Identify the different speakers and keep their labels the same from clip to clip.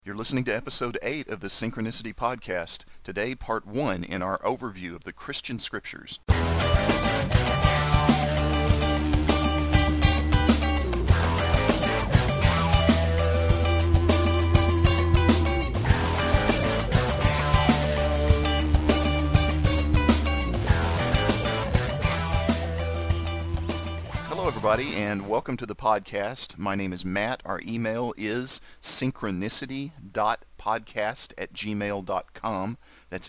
Speaker 1: You're listening to episode 8 of the Synchronicity Podcast. Today, part 1 in our overview of the Christian Scriptures. Hello, everybody, and welcome to the podcast. My name is Matt. Our email is synchronicity.podcast@gmail.com. That's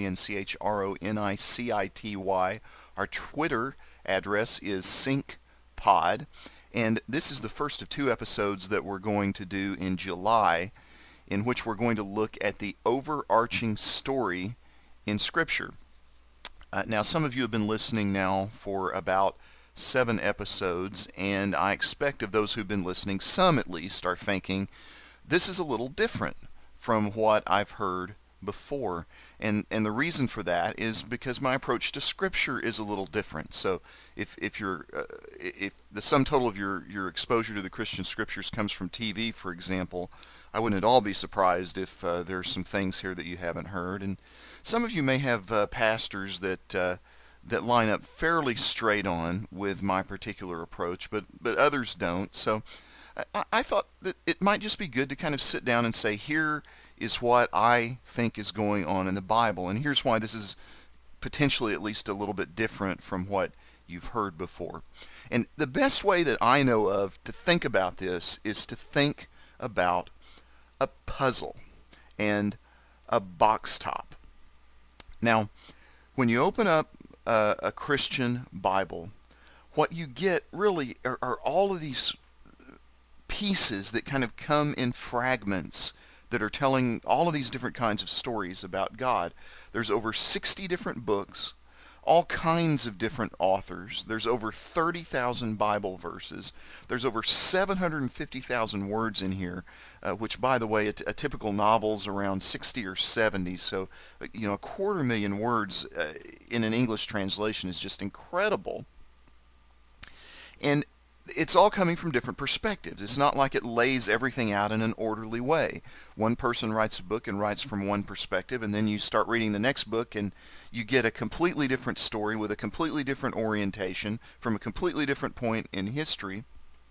Speaker 1: synchronicity. Our Twitter address is syncpod. And this is the first of 2 episodes that we're going to do in July, in which we're going to look at the overarching story in Scripture. Now, some of you have been listening now for about 7 episodes, and I expect of those who've been listening, some at least are thinking, this is a little different from what I've heard before. And the reason for that is because my approach to Scripture is a little different. So if the sum total of your exposure to the Christian Scriptures comes from TV, for example, I wouldn't at all be surprised if there's some things here that you haven't heard. And some of you may have pastors that line up fairly straight on with my particular approach, but others don't. So I thought that it might just be good to kind of sit down and say, here is what I think is going on in the Bible, and here's why this is potentially at least a little bit different from what you've heard before. And the best way that I know of to think about this is to think about a puzzle and a box top. Now, when you open up a Christian Bible, what you get really are all of these pieces that kind of come in fragments that are telling all of these different kinds of stories about God. There's over 60 different books, all kinds of different authors. There's over 30,000 Bible verses. There's over 750,000 words in here, which, by the way, a typical novel's around 60 or 70. So, a 250,000 words in an English translation is just incredible. And it's all coming from different perspectives. It's not like it lays everything out in an orderly way. One person writes a book and writes from one perspective, and then you start reading the next book and you get a completely different story with a completely different orientation from a completely different point in history.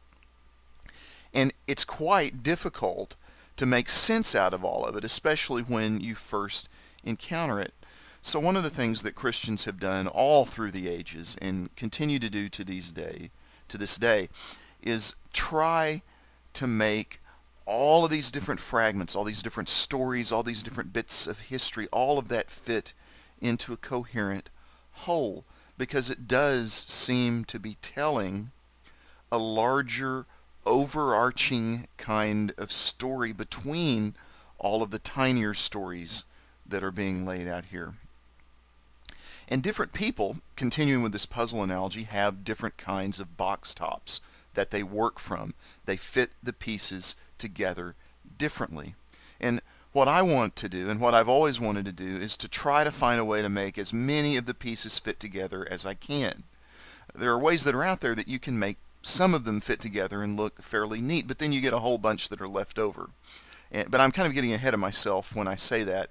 Speaker 1: And it's quite difficult to make sense out of all of it, especially when you first encounter it. So one of the things that Christians have done all through the ages and continue to do to this day is try to make all of these different fragments, all these different stories, all these different bits of history, all of that fit into a coherent whole, because it does seem to be telling a larger, overarching kind of story between all of the tinier stories that are being laid out here. And different people, continuing with this puzzle analogy, have different kinds of box tops that they work from. They fit the pieces together differently. And what I want to do, and what I've always wanted to do, is to try to find a way to make as many of the pieces fit together as I can. There are ways that are out there that you can make some of them fit together and look fairly neat, but then you get a whole bunch that are left over. But I'm kind of getting ahead of myself when I say that.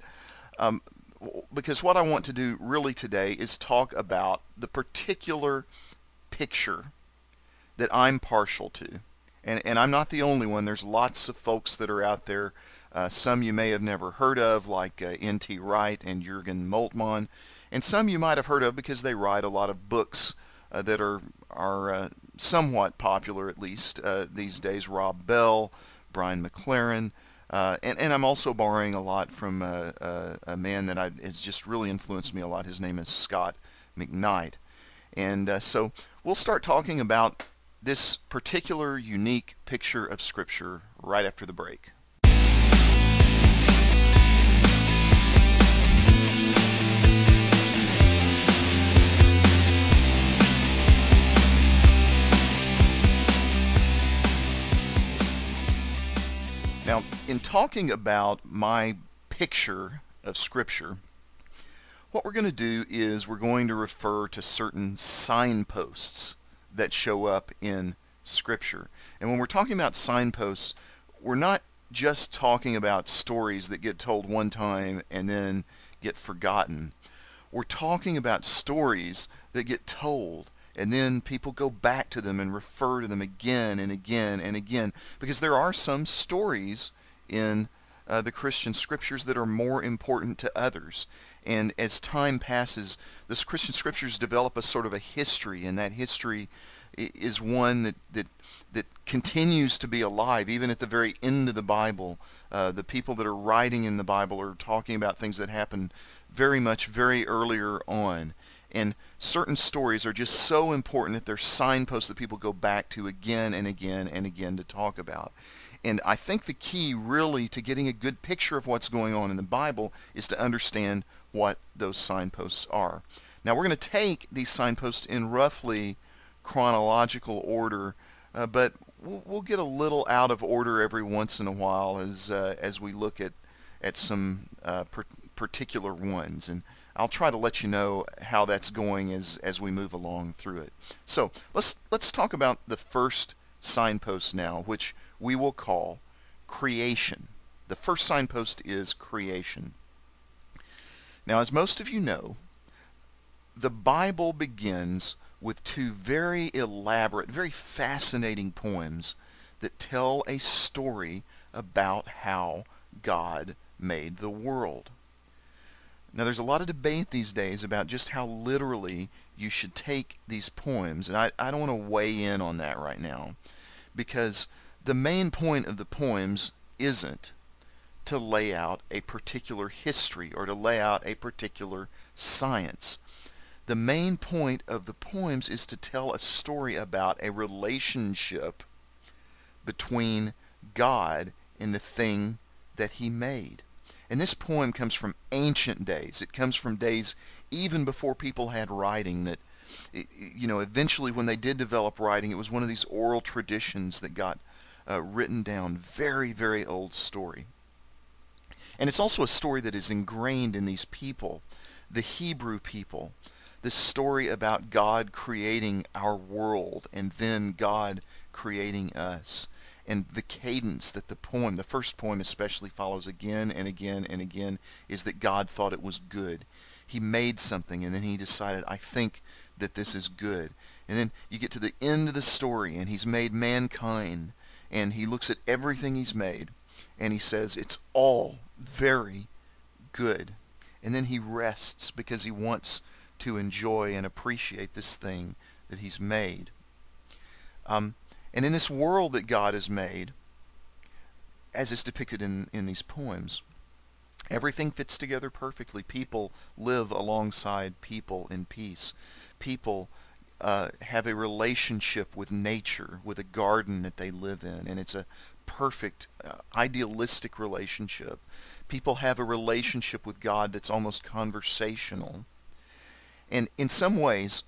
Speaker 1: Because what I want to do really today is talk about the particular picture that I'm partial to. And I'm not the only one. There's lots of folks that are out there. Some you may have never heard of, like N.T. Wright and Jürgen Moltmann. And some you might have heard of because they write a lot of books that are somewhat popular, at least these days. Rob Bell, Brian McLaren. And I'm also borrowing a lot from a man that has just really influenced me a lot. His name is Scott McKnight. And so we'll start talking about this particular unique picture of Scripture right after the break. Now, in talking about my picture of Scripture, what we're going to do is we're going to refer to certain signposts that show up in Scripture. And when we're talking about signposts, we're not just talking about stories that get told one time and then get forgotten. We're talking about stories that get told and then people go back to them and refer to them again and again and again, because there are some stories in the Christian scriptures that are more important to others. And as time passes, the Christian scriptures develop a sort of a history, and that history is one that continues to be alive even at the very end of the Bible. The people that are writing in the Bible are talking about things that happened very earlier on. And certain stories are just so important that they're signposts that people go back to again and again and again to talk about. And I think the key really to getting a good picture of what's going on in the Bible is to understand what those signposts are. Now we're going to take these signposts in roughly chronological order, but we'll get a little out of order every once in a while as we look at some particular ones. And I'll try to let you know how that's going as we move along through it. So let's talk about the first signpost now, which we will call creation. The first signpost is creation. Now, as most of you know, the Bible begins with two very elaborate, very fascinating poems that tell a story about how God made the world. Now, there's a lot of debate these days about just how literally you should take these poems, and I don't want to weigh in on that right now, because the main point of the poems isn't to lay out a particular history or to lay out a particular science. The main point of the poems is to tell a story about a relationship between God and the thing that He made. And this poem comes from ancient days. It comes from days even before people had writing. That, eventually when they did develop writing, it was one of these oral traditions that got written down. Very old story. And it's also a story that is ingrained in these people, the Hebrew people. This story about God creating our world and then God creating us. And the cadence that the first poem especially, follows again and again and again, is that God thought it was good. He made something and then He decided, I think that this is good. And then you get to the end of the story and He's made mankind, and He looks at everything He's made and He says it's all very good. And then He rests because He wants to enjoy and appreciate this thing that He's made. And in this world that God has made, as is depicted in these poems, everything fits together perfectly. People live alongside people in peace. People have a relationship with nature, with a garden that they live in, and it's a perfect, idealistic relationship. People have a relationship with God that's almost conversational. And in some ways,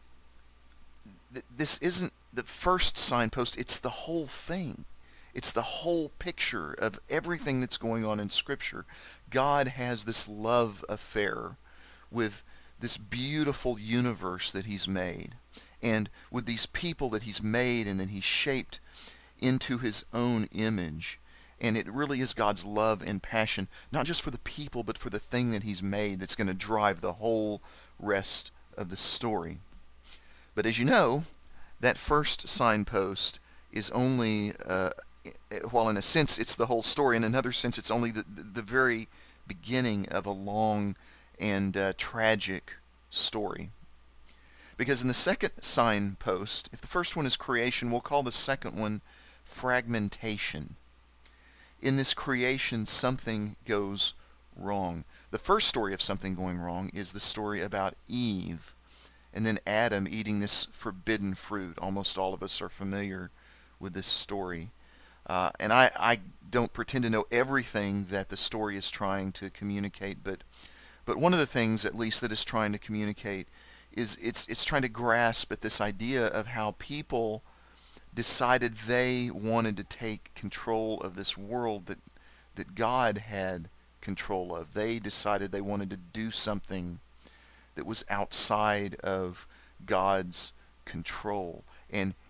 Speaker 1: this isn't the first signpost, it's the whole thing. It's the whole picture of everything that's going on in Scripture. God has this love affair with this beautiful universe that He's made, and with these people that He's made and that He's shaped into His own image. And it really is God's love and passion, not just for the people, but for the thing that He's made, that's going to drive the whole rest of the story. But as you know, that first signpost is only, while in a sense it's the whole story, in another sense it's only the very beginning of a long and tragic story. Because in the second signpost, if the first one is creation, we'll call the second one fragmentation. In this creation, something goes wrong. The first story of something going wrong is the story about Eve, and then Adam eating this forbidden fruit. Almost all of us are familiar with this story. And I don't pretend to know everything that the story is trying to communicate, but one of the things, at least, that it's trying to communicate is it's trying to grasp at this idea of how people decided they wanted to take control of this world that God had control of. They decided they wanted to do something that was outside of God's control. And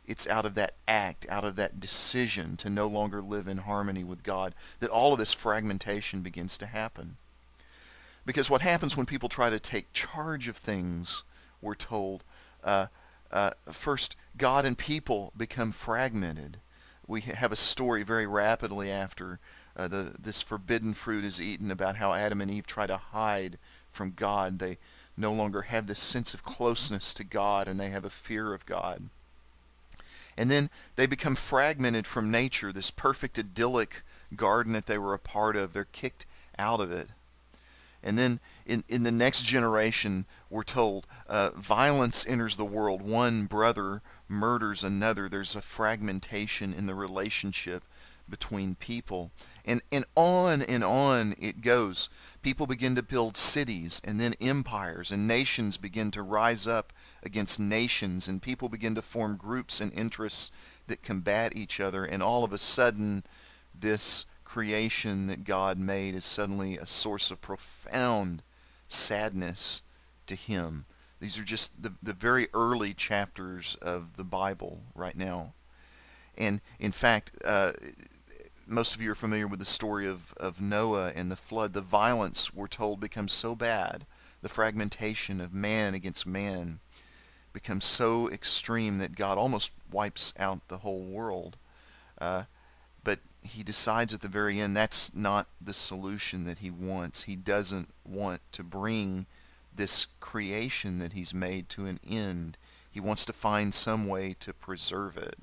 Speaker 1: it's out of that act, out of that decision to no longer live in harmony with God, that all of this fragmentation begins to happen. Because what happens when people try to take charge of things, we're told, first, God and people become fragmented. We have a story very rapidly after this forbidden fruit is eaten about how Adam and Eve try to hide from God. They no longer have this sense of closeness to God, and they have a fear of God. And then they become fragmented from nature, this perfect idyllic garden that they were a part of. They're kicked out of it. And then in the next generation, we're told, violence enters the world. One brother murders another. There's a fragmentation in the relationship between people. And on it goes. People begin to build cities and then empires, and nations begin to rise up against nations, and people begin to form groups and interests that combat each other, and all of a sudden this creation that God made is suddenly a source of profound sadness to him. These are just the very early chapters of the Bible right now. And in fact, most of you are familiar with the story of Noah and the flood. The violence, we're told, becomes so bad. The fragmentation of man against man becomes so extreme that God almost wipes out the whole world. But he decides at the very end that's not the solution that he wants. He doesn't want to bring this creation that he's made to an end. He wants to find some way to preserve it.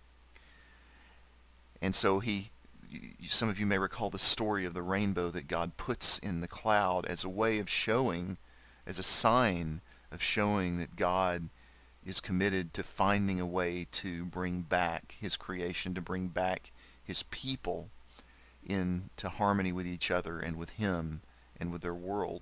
Speaker 1: And so some of you may recall the story of the rainbow that God puts in the cloud as a way of showing, as a sign of showing that God is committed to finding a way to bring back his creation, to bring back his people into harmony with each other and with him and with their world.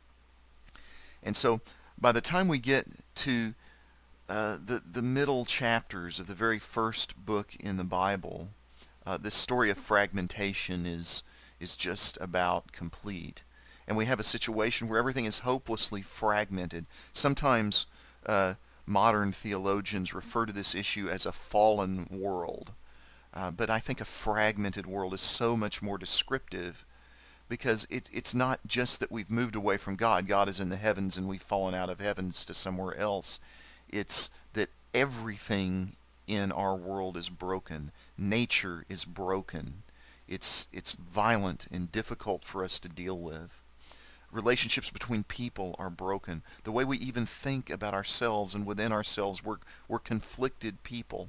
Speaker 1: And so by the time we get to the middle chapters of the very first book in the Bible, this story of fragmentation is just about complete. And we have a situation where everything is hopelessly fragmented. Sometimes modern theologians refer to this issue as a fallen world. But I think a fragmented world is so much more descriptive, because it's not just that we've moved away from God. God is in the heavens and we've fallen out of heavens to somewhere else. It's that everything in our world is broken. Nature is broken. It's violent and difficult for us to deal with. Relationships between people are broken. The way we even think about ourselves and within ourselves, we're conflicted people.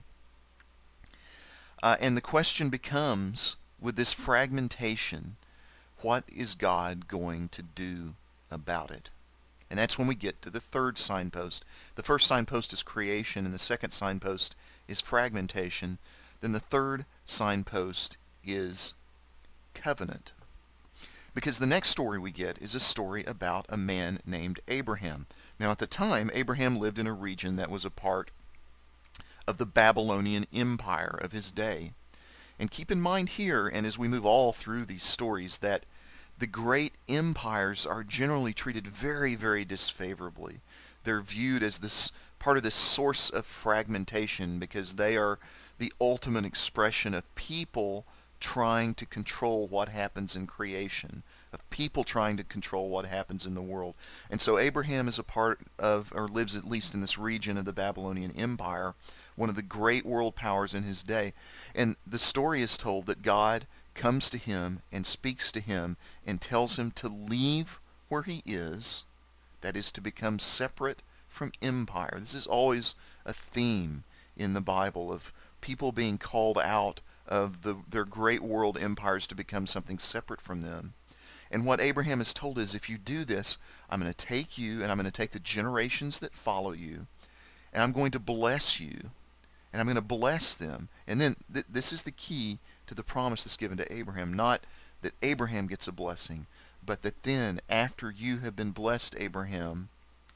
Speaker 1: And the question becomes, with this fragmentation, what is God going to do about it? And that's when we get to the third signpost. The first signpost is creation, and the second signpost is fragmentation. Then the third signpost is covenant. Because the next story we get is a story about a man named Abraham. Now at the time, Abraham lived in a region that was a part of the Babylonian Empire of his day. And keep in mind here, and as we move all through these stories, that the great empires are generally treated very, very disfavorably. They're viewed as this part of this source of fragmentation because they are the ultimate expression of people trying to control what happens in creation, of people trying to control what happens in the world. And so Abraham is a part of, or lives at least in this region of the Babylonian Empire, one of the great world powers in his day. And the story is told that God comes to him and speaks to him and tells him to leave where he is, that is, to become separate from empire. This is always a theme in the Bible of people being called out of their great world empires to become something separate from them. And what Abraham is told is, if you do this, I'm going to take you and I'm going to take the generations that follow you, and I'm going to bless you, and I'm going to bless them. And then this is the key to the promise that's given to Abraham. Not that Abraham gets a blessing, but that then, after you have been blessed, Abraham,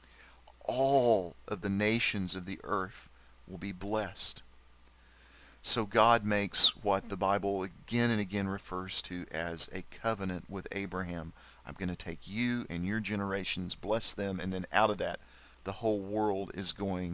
Speaker 1: all of the nations of the earth will be blessed. So God makes what the Bible again and again refers to as a covenant with Abraham. I'm going to take you and your generations, bless them, and then out of that, the whole world is going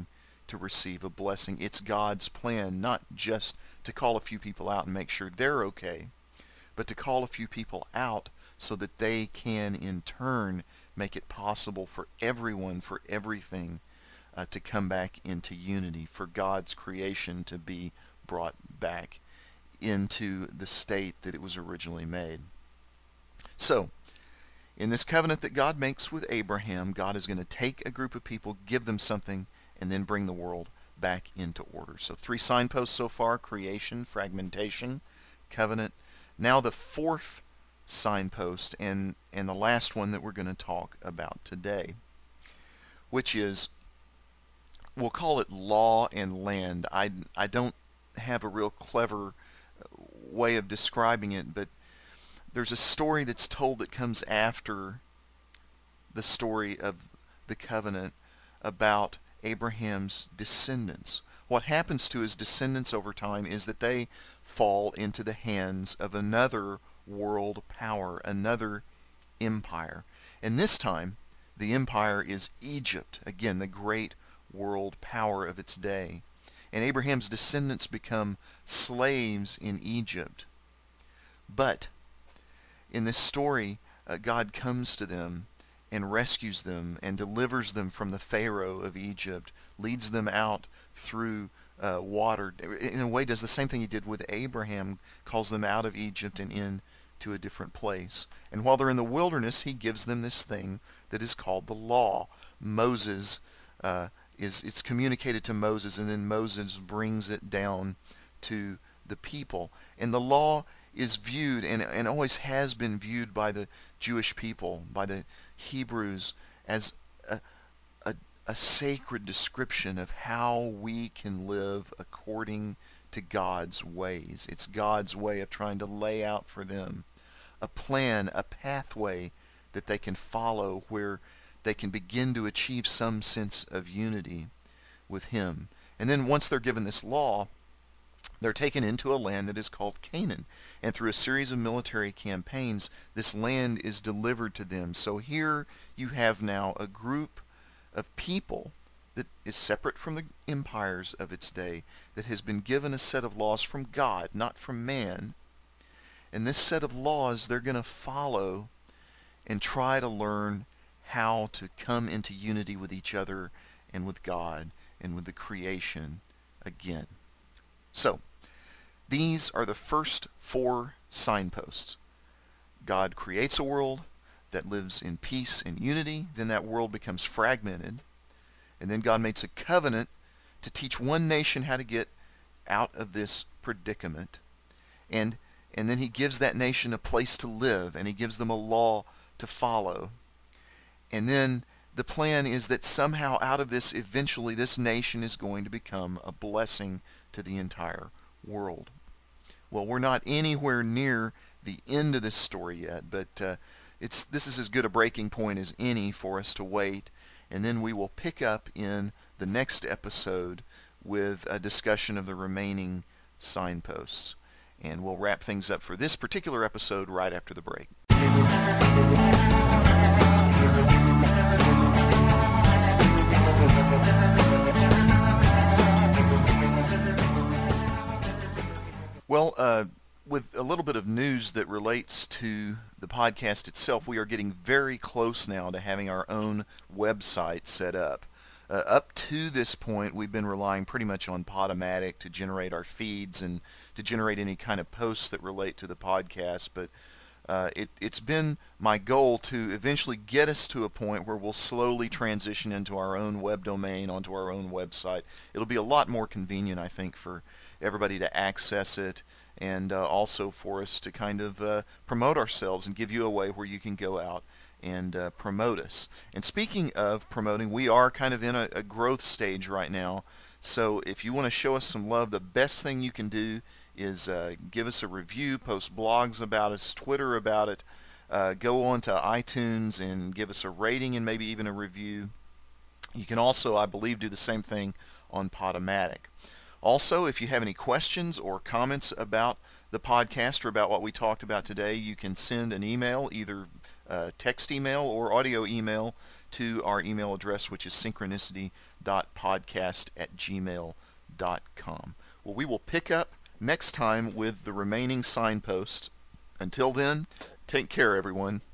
Speaker 1: to receive a blessing. It's God's plan not just to call a few people out and make sure they're okay, but to call a few people out so that they can in turn make it possible for everyone, for everything, to come back into unity, for God's creation to be brought back into the state that it was originally made. So, in this covenant that God makes with Abraham, God is going to take a group of people, give them something, and then bring the world back into order. So 3 signposts so far: creation, fragmentation, covenant. Now the 4th signpost, and the last one that we're going to talk about today, which is, we'll call it law and land. I don't have a real clever way of describing it, but there's a story that's told that comes after the story of the covenant about Abraham's descendants. What happens to his descendants over time is that they fall into the hands of another world power, another empire. And this time, the empire is Egypt, again, the great world power of its day. And Abraham's descendants become slaves in Egypt. But in this story, God comes to them and rescues them and delivers them from the Pharaoh of Egypt, leads them out through water. In a way, does the same thing he did with Abraham, calls them out of Egypt and into a different place. And while they're in the wilderness, he gives them this thing that is called the law. Moses, it's communicated to Moses, and then Moses brings it down to the people. And the law is viewed, and always has been viewed by the Jewish people, by the Hebrews, as a sacred description of how we can live according to God's ways. It's God's way of trying to lay out for them a plan, a pathway that they can follow, where they can begin to achieve some sense of unity with Him. And then once they're given this law, they're taken into a land that is called Canaan. And through a series of military campaigns, this land is delivered to them. So here you have now a group of people that is separate from the empires of its day, that has been given a set of laws from God, not from man. And this set of laws they're going to follow and try to learn how to come into unity with each other and with God and with the creation again. So, these are the first 4 signposts. God creates a world that lives in peace and unity. Then that world becomes fragmented. And then God makes a covenant to teach one nation how to get out of this predicament. And then he gives that nation a place to live, and he gives them a law to follow. And then the plan is that somehow out of this, eventually this nation is going to become a blessing to the entire world. Well, we're not anywhere near the end of this story yet, but this is as good a breaking point as any for us to wait, and then we will pick up in the next episode with a discussion of the remaining signposts. And we'll wrap things up for this particular episode right after the break. Well, with a little bit of news that relates to the podcast itself, we are getting very close now to having our own website set up. Up to this point, we've been relying pretty much on Podomatic to generate our feeds and to generate any kind of posts that relate to the podcast, but it's been my goal to eventually get us to a point where we'll slowly transition into our own web domain, onto our own website. It'll be a lot more convenient, I think, for everybody to access it, and also for us to kind of promote ourselves and give you a way where you can go out and promote us. And speaking of promoting, we are kind of in a growth stage right now, so if you want to show us some love, the best thing you can do is give us a review, post blogs about us, Twitter about it, go on to iTunes and give us a rating and maybe even a review. You can also, I believe, do the same thing on Podomatic. Also, if you have any questions or comments about the podcast or about what we talked about today, you can send an email, either text email or audio email, to our email address, which is synchronicity.podcast@gmail.com. Well, we will pick up next time with the remaining signposts. Until then, take care, everyone.